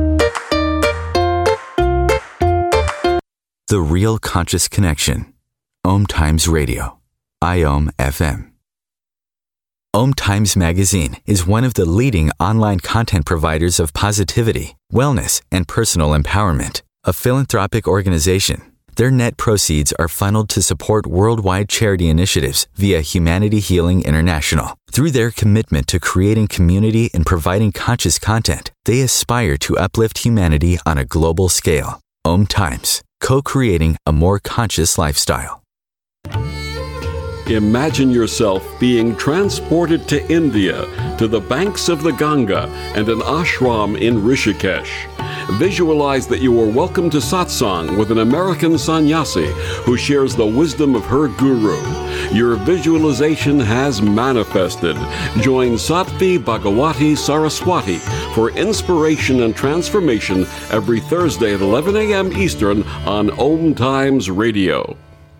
The Real Conscious Connection. Om Times Radio. IOM FM. Om Times Magazine is one of the leading online content providers of positivity, wellness, and personal empowerment. A philanthropic organization, their net proceeds are funneled to support worldwide charity initiatives via Humanity Healing International. Through their commitment to creating community and providing conscious content, they aspire to uplift humanity on a global scale. Om Times, co-creating a more conscious lifestyle. Imagine yourself being transported to India, to the banks of the Ganga and an ashram in Rishikesh. Visualize that you are welcome to satsang with an American sannyasi who shares the wisdom of her guru. Your visualization has manifested. Join Sattvi Bhagawati Saraswati for inspiration and transformation every Thursday at 11 a.m. Eastern on Om Times Radio.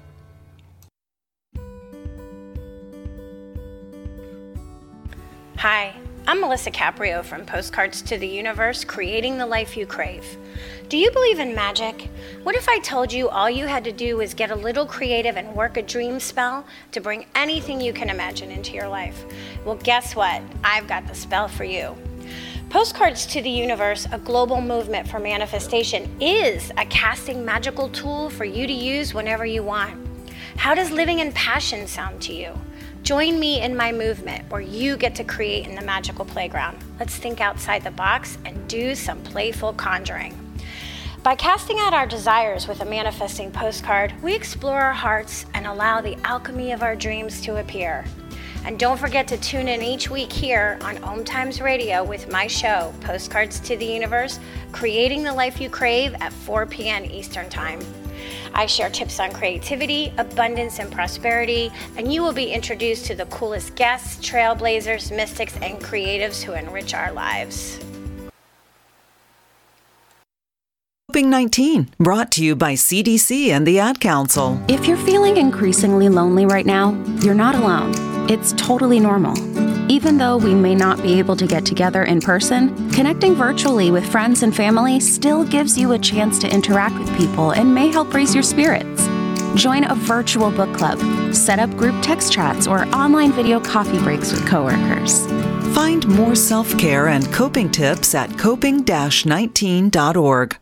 Hi, I'm Melissa Caprio from Postcards to the Universe, creating the life you crave. Do you believe in magic? What if I told you all you had to do was get a little creative and work a dream spell to bring anything you can imagine into your life? Well, guess what? I've got the spell for you. Postcards to the Universe, a global movement for manifestation, is a casting magical tool for you to use whenever you want. How does living in passion sound to you? Join me in my movement where you get to create in the magical playground. Let's think outside the box and do some playful conjuring. By casting out our desires with a manifesting postcard, we explore our hearts and allow the alchemy of our dreams to appear. And don't forget to tune in each week here on Om Times Radio with my show, Postcards to the Universe, creating the life you crave at 4 p.m. Eastern Time. I share tips on creativity, abundance, and prosperity, and you will be introduced to the coolest guests, trailblazers, mystics, and creatives who enrich our lives. Coping 19, brought to you by CDC and the Ad Council. If you're feeling increasingly lonely right now, you're not alone. It's totally normal. Even though we may not be able to get together in person, connecting virtually with friends and family still gives you a chance to interact with people and may help raise your spirits. Join a virtual book club, set up group text chats, or online video coffee breaks with coworkers. Find more self-care and coping tips at coping-19.org.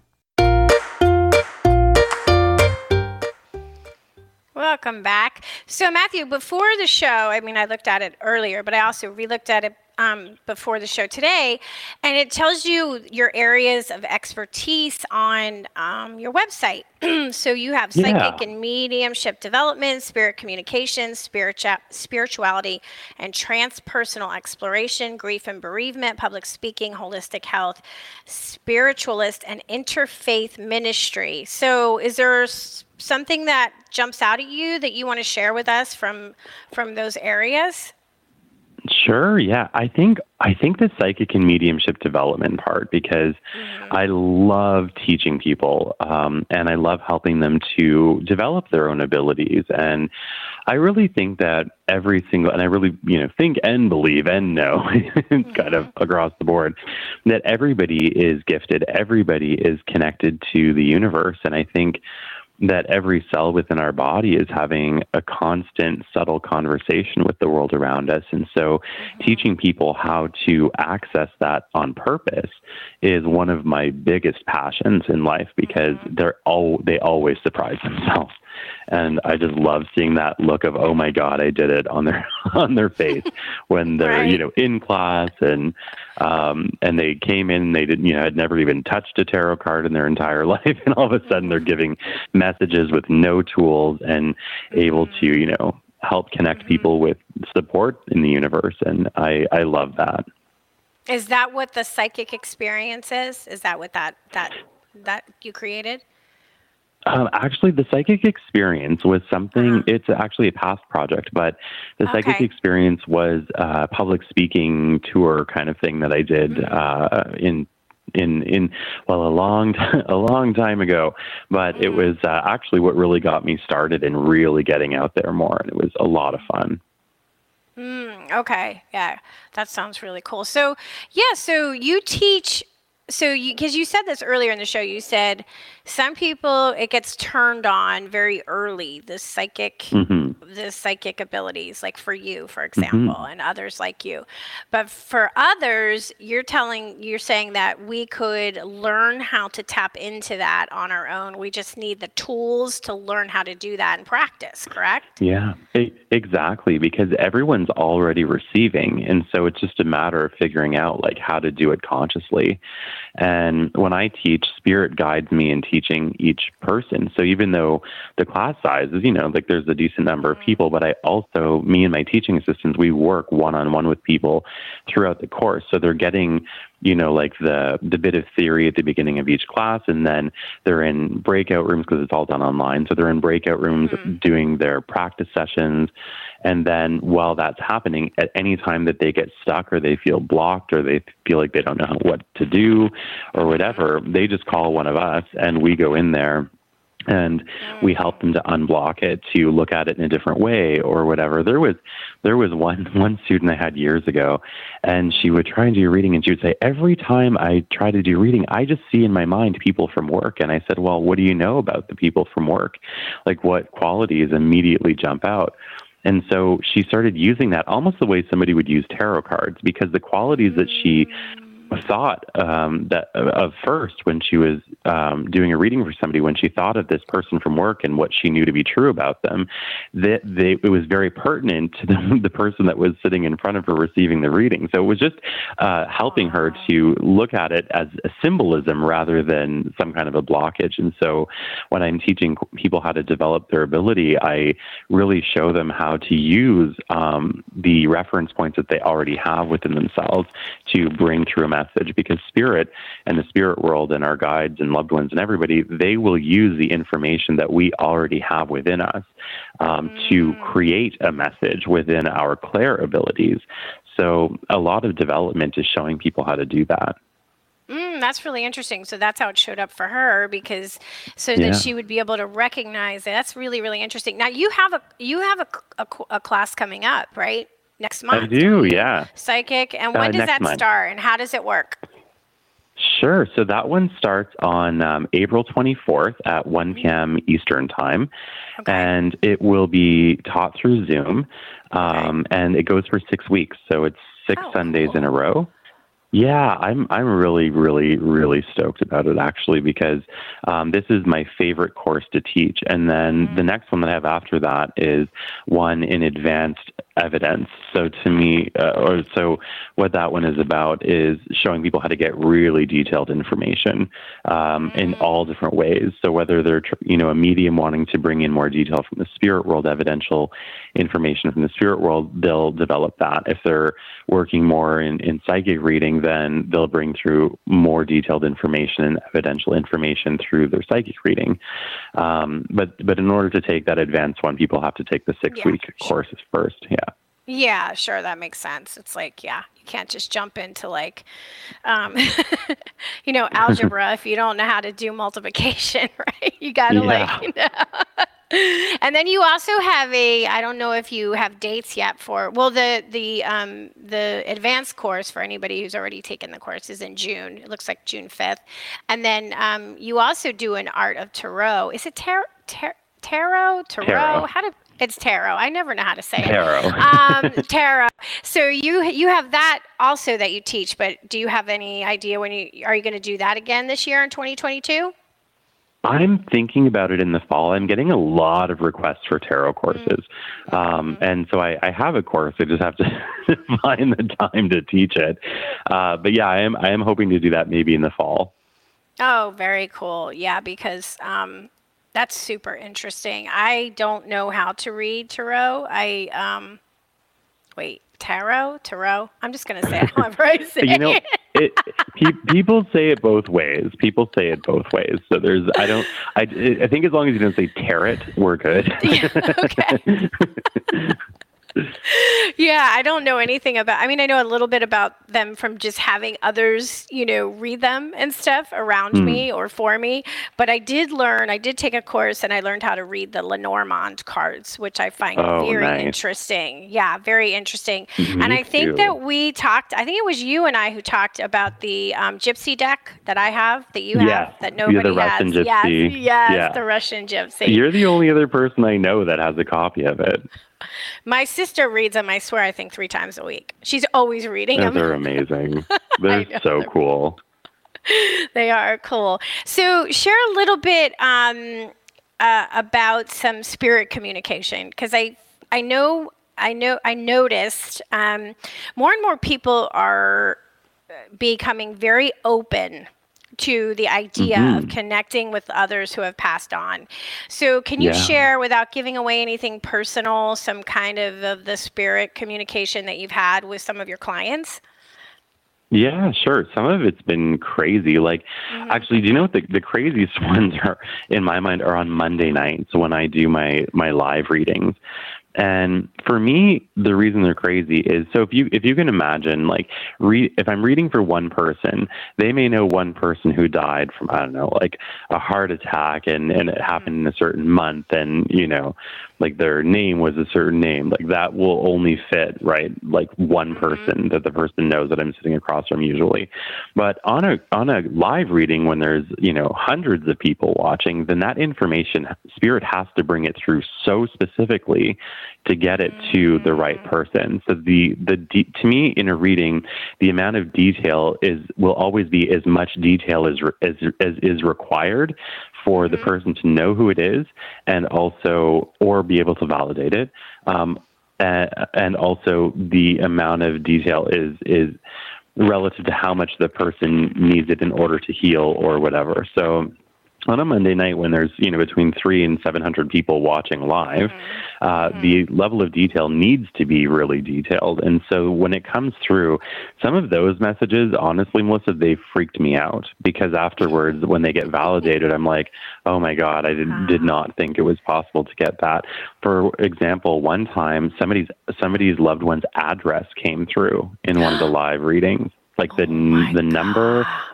Welcome back. So, Matthew, before the show, I looked at it earlier, but I also re-looked at it before the show today, and it tells you your areas of expertise on your website. So you have psychic and mediumship development, spirit communication, spirituality, and transpersonal exploration, grief and bereavement, public speaking, holistic health, spiritualist, and interfaith ministry. So is there something that jumps out at you that you want to share with us from those areas? Sure. Yeah. I think the psychic and mediumship development part, because I love teaching people, and I love helping them to develop their own abilities. And I really think that and I really, think and believe and know kind of across the board that everybody is gifted. Everybody is connected to the universe. And I think that every cell within our body is having a constant, subtle conversation with the world around us. And so teaching people how to access that on purpose is one of my biggest passions in life, because they always surprise themselves. And I just love seeing that look of, oh my God, I did it on their face when they're, in class and they came in and they didn't, had never even touched a tarot card in their entire life. And all of a sudden they're giving messages with no tools and able to, help connect people with support in the universe. And I love that. Is that what the psychic experience is? Is that what that you created? Actually, the psychic experience was something, it's actually a past project, but the psychic experience was a public speaking tour kind of thing that I did a long time ago. But it was actually what really got me started in really getting out there more. And it was a lot of fun. Okay. Yeah, that sounds really cool. So, so you teach. So because you said this earlier in the show, you said some people, it gets turned on very early, the psychic abilities, like for you, for example, and others like you. But for others, you're saying that we could learn how to tap into that on our own. We just need the tools to learn how to do that and practice, correct? Yeah, exactly, because everyone's already receiving. And so it's just a matter of figuring out like how to do it consciously. And when I teach, Spirit guides me in teaching each person. So even though the class size is, there's a decent number of people, but me and my teaching assistants, we work one-on-one with people throughout the course. So they're getting, the bit of theory at the beginning of each class, and then they're in breakout rooms because it's all done online. So they're in breakout rooms doing their practice sessions. And then while that's happening, at any time that they get stuck or they feel blocked or they feel like they don't know what to do or whatever, they just call one of us and we go in there and we help them to unblock it, to look at it in a different way or whatever. There was one student I had years ago, and she would try and do reading, and she would say, every time I try to do reading, I just see in my mind people from work. And I said, well, what do you know about the people from work? Like, what qualities immediately jump out? And so she started using that almost the way somebody would use tarot cards, because the qualities that she thought of first when she was doing a reading for somebody, when she thought of this person from work and what she knew to be true about them, it was very pertinent to the person that was sitting in front of her receiving the reading. So it was just helping her to look at it as a symbolism rather than some kind of a blockage. And so when I'm teaching people how to develop their ability, I really show them how to use the reference points that they already have within themselves to bring through a message, because Spirit and the spirit world and our guides and loved ones and everybody, they will use the information that we already have within us to create a message within our clair abilities. So a lot of development is showing people how to do that. That's really interesting. So that's how it showed up for her, because that she would be able to recognize it. That's really, really interesting. Now you have a class coming up, right? Next month. I do, yeah. Psychic. And when does that start, and how does it work? Sure. So that one starts on April 24th at 1 p.m. Eastern Time. Okay. And it will be taught through Zoom. And it goes for 6 weeks. So it's 6 Sundays in a row. Yeah, I'm really, really, really stoked about it, actually, because this is my favorite course to teach. And then the next one that I have after that is one in advanced evidence. So to me, so what that one is about is showing people how to get really detailed information in all different ways. So whether they're, a medium wanting to bring in more detail from the spirit world, evidential information from the spirit world, they'll develop that. If they're working more in psychic reading, then they'll bring through more detailed information and evidential information through their psychic reading. But in order to take that advanced one, people have to take the 6-week courses first. Yeah. Yeah, sure. That makes sense. It's like, you can't just jump into algebra if you don't know how to do multiplication, right? You got to And then you also have I don't know if you have dates yet for, the advanced course for anybody who's already taken the course is in June. It looks like June 5th. And then you also do an Art of Tarot. Is it tarot? Tarot? It's tarot. I never know how to say it. Tarot. So you have that also that you teach, but do you have any idea are you going to do that again this year in 2022? I'm thinking about it in the fall. I'm getting a lot of requests for tarot courses. And so I have a course. I just have to find the time to teach it. But yeah, I am hoping to do that maybe in the fall. Oh, very cool. Yeah, because that's super interesting. I don't know how to read tarot. Tarot? I'm just going to say it however I say it. People say it both ways. So I think as long as you don't say tarot, we're good. Okay. Yeah, I don't know anything about, I know a little bit about them from just having others, read them and stuff around me or for me. But I did take a course and I learned how to read the Lenormand cards, which I find very interesting. Yeah, very interesting. And I think that I think it was you and I who talked about the Gypsy deck that I have, that you have, that nobody the has. Russian Gypsy. Yes, the Russian Gypsy. You're the only other person I know that has a copy of it. My sister reads them, I swear, I think 3 times a week. She's always reading them. They're amazing. They're so cool. They are cool. So share a little bit about some spirit communication, because I noticed more and more people are becoming very open to the idea of connecting with others who have passed on. So can you share, without giving away anything personal, some kind of the spirit communication that you've had with some of your clients? Yeah, sure. Some of it's been crazy. Actually, do you know what the craziest ones are, in my mind, are on Monday nights when I do my live readings. And for me, the reason they're crazy is, so if you can imagine, if I'm reading for one person, they may know one person who died from, I don't know, a heart attack, and it happened in a certain month, and, their name was a certain name. That will only fit, right? One person, that the person knows that I'm sitting across from usually. But on a live reading, when there's, hundreds of people watching, then that information, Spirit has to bring it through so specifically to get it to the right person. So to me, in a reading, the amount of detail will always be as much detail as is required for the person to know who it is, and also, or be able to validate it. And also the amount of detail is relative to how much the person needs it in order to heal or whatever. So on a Monday night, when there's, between 300 and 700 people watching live, the level of detail needs to be really detailed. And so when it comes through, some of those messages, honestly, Melissa, they freaked me out, because afterwards, when they get validated, I'm like, oh my God, I did not think it was possible to get that. For example, one time, somebody's loved one's address came through in one of the live readings, the number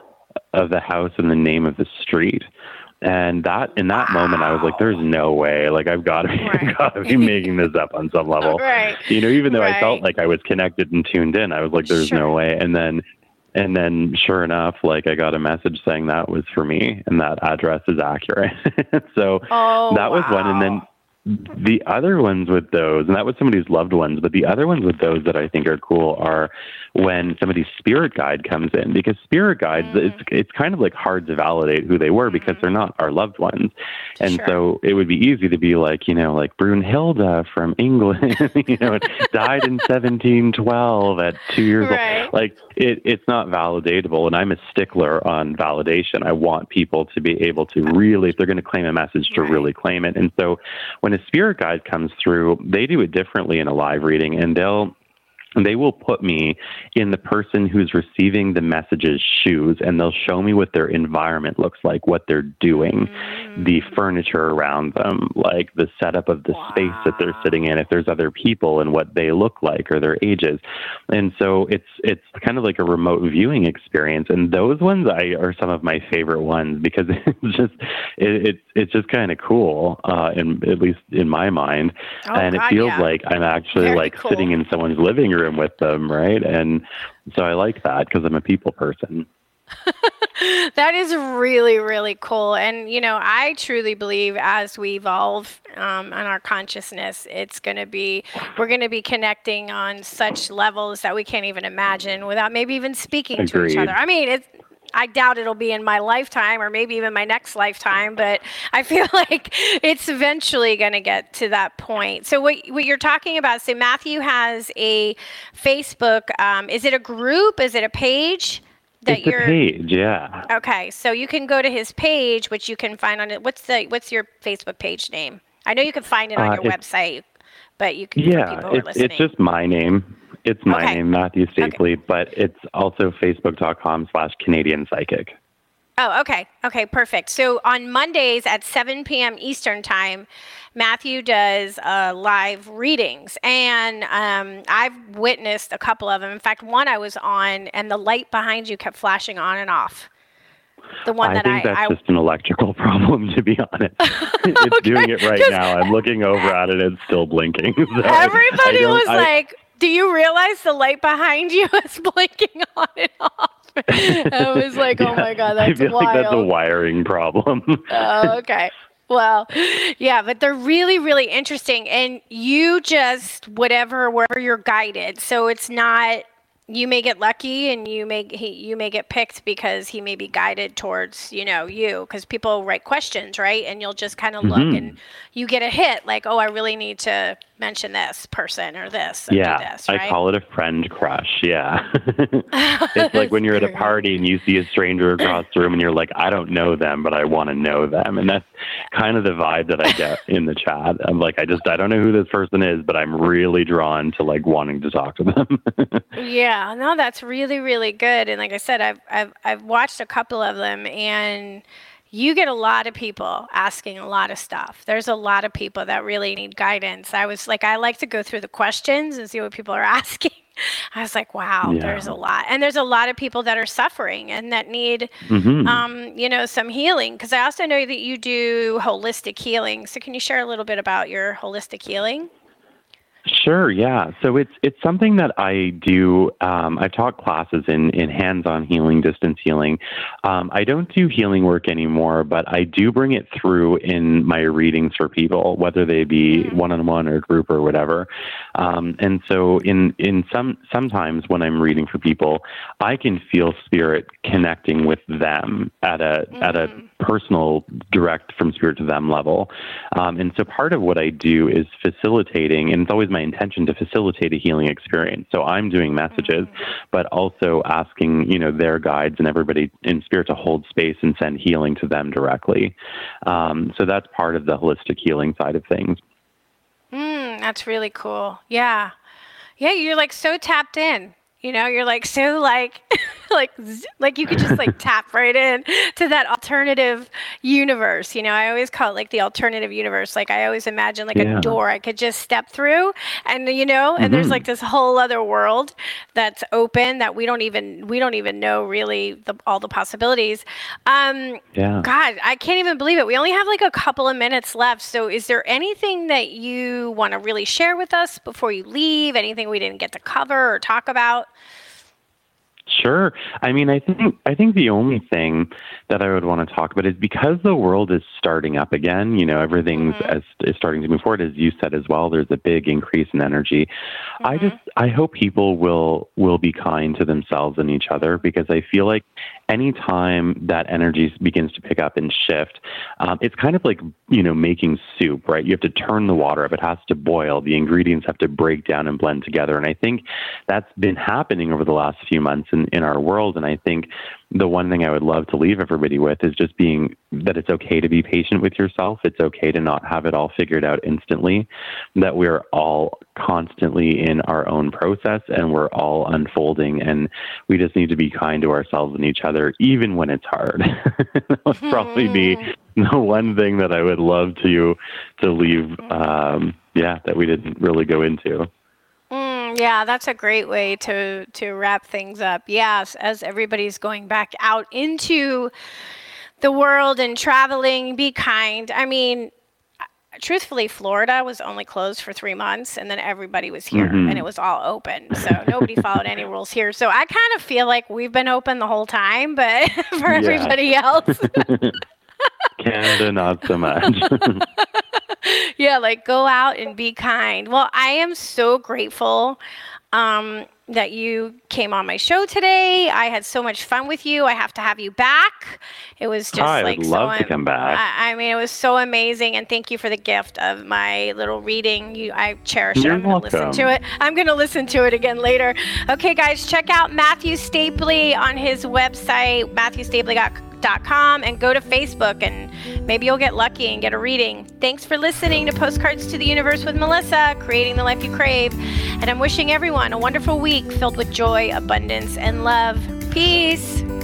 of the house and the name of the street. And that in that moment, I was like, "There's no way! Like, I've got to be making this up on some level." Right. Even though I felt like I was connected and tuned in, I was like, "There's no way." And then, sure enough, like I got a message saying that was for me, and that address is accurate. So that was one, and then the other ones with those, and that was somebody's loved ones, but the other ones with those that I think are cool are when somebody's spirit guide comes in, because spirit guides, it's kind of like hard to validate who they were because they're not our loved ones. And so it would be easy to be like, like Brunhilde from England, died in 1712 at 2 years old. Like it's not validatable. And I'm a stickler on validation. I want people to be able to really, if they're going to claim a message, to really claim it. And so when a spirit guide comes through, they do it differently in a live reading, and they will put me in the person who's receiving the message's shoes, and they'll show me what their environment looks like, what they're doing, the furniture around them, like the setup of the space that they're sitting in, if there's other people and what they look like or their ages. And so it's kind of like a remote viewing experience. And those ones are some of my favorite ones because it's just kind of cool, at least in my mind. And it feels like I'm actually sitting in someone's living room with them, right? And so I like that because I'm a people person. That is really, really cool. And, I truly believe as we evolve on our consciousness, we're going to be connecting on such levels that we can't even imagine without maybe even speaking to each other. I mean, I doubt it'll be in my lifetime or maybe even my next lifetime, but I feel like it's eventually going to get to that point. So what you're talking about, so Matthew has a Facebook, is it a group? Is it a page? It's a page, yeah. Okay, so you can go to his page, which you can find on it. What's your Facebook page name? I know you can find it on your website, but you can. Yeah, it's just my name. It's my name, Matthew Stapley, but it's also facebook.com/Canadian Psychic. Oh, okay. Okay, perfect. So on Mondays at 7 p.m. Eastern Time, Matthew does live readings. And I've witnessed a couple of them. In fact, one I was on, and the light behind you kept flashing on and off. The one I think that's just an electrical problem, to be honest. It's doing it right now. I'm looking over at it. It's still blinking. So everybody was like, do you realize the light behind you is blinking on and off? I was like, oh my God, that's wild. I feel like that's a wiring problem. Oh, okay. Well, yeah, but they're really, really interesting. And you just, wherever you're guided. So it's not, you may get lucky and you may get picked because he may be guided towards, you, because people write questions, right? And you'll just kind of look and you get a hit like, oh, I really need to mention this person or this. And do this, right? I call it a friend crush. Yeah. It's like when you're at a party and you see a stranger across the room and you're like, I don't know them, but I want to know them. And that's kind of the vibe that I get in the chat. I'm like, I don't know who this person is, but I'm really drawn to like wanting to talk to them. Yeah, no, that's really, really good. And like I said, I've watched a couple of them, and you get a lot of people asking a lot of stuff. There's a lot of people that really need guidance. I like to go through the questions and see what people are asking. I was like, wow, there's a lot. And there's a lot of people that are suffering and that need, some healing. Because I also know that you do holistic healing. So can you share a little bit about your holistic healing? Sure, yeah. So it's something that I do. I've taught classes in hands-on healing, distance healing. I don't do healing work anymore, but I do bring it through in my readings for people, whether they be one-on-one or group or whatever. And so sometimes when I'm reading for people, I can feel spirit connecting with them at a personal, direct from spirit to them level. And so part of what I do is facilitating, and it's always my intention to facilitate a healing experience. So I'm doing messages, but also asking, their guides and everybody in spirit to hold space and send healing to them directly. So that's part of the holistic healing side of things. That's really cool. Yeah. Yeah, you're like so tapped in. You're like so like like you could just like tap right in to that alternative universe. You know, I always call it like the alternative universe. Like I always imagine like a door I could just step through, and you know, and there's like this whole other world that's open that we don't even know really all the possibilities. God, I can't even believe it. We only have like a couple of minutes left. So is there anything that you want to really share with us before you leave? Anything we didn't get to cover or talk about? Sure. I mean, I think the only thing that I would want to talk about is because the world is starting up again, you know, everything's is starting to move forward, as you said as well. There's a big increase in energy. I hope people will be kind to themselves and each other, because I feel like anytime that energy begins to pick up and shift, it's kind of like, you know, making soup, right? You have to turn the water up. It has to boil. The ingredients have to break down and blend together. And I think that's been happening over the last few months in our world. And I think the one thing I would love to leave everybody with is just being that it's okay to be patient with yourself. It's okay to not have it all figured out instantly, that we're all constantly in our own process and we're all unfolding, and we just need to be kind to ourselves and each other, even when it's hard. That would probably be the one thing that I would love to leave, that we didn't really go into. Yeah, that's a great way to wrap things up. Yes, as everybody's going back out into the world and traveling, be kind. I mean, truthfully, Florida was only closed for 3 months, and then everybody was here, and it was all open. So nobody followed any rules here. So I kind of feel like we've been open the whole time, but for everybody else. Canada, not so much. Yeah, like go out and be kind. Well, I am so grateful that you came on my show today. I had so much fun with you. I have to have you back. It was just I would love to come back. I mean, it was so amazing, and thank you for the gift of my little reading. I cherish it. I'm going to listen to it. I'm going to listen to it again later. Okay, guys, check out Matthew Stapley on his website, MatthewStapley.com, and go to Facebook, and maybe you'll get lucky and get a reading. Thanks for listening to Postcards to the Universe with Melissa, creating the life you crave. And I'm wishing everyone a wonderful week filled with joy, abundance, and love. Peace.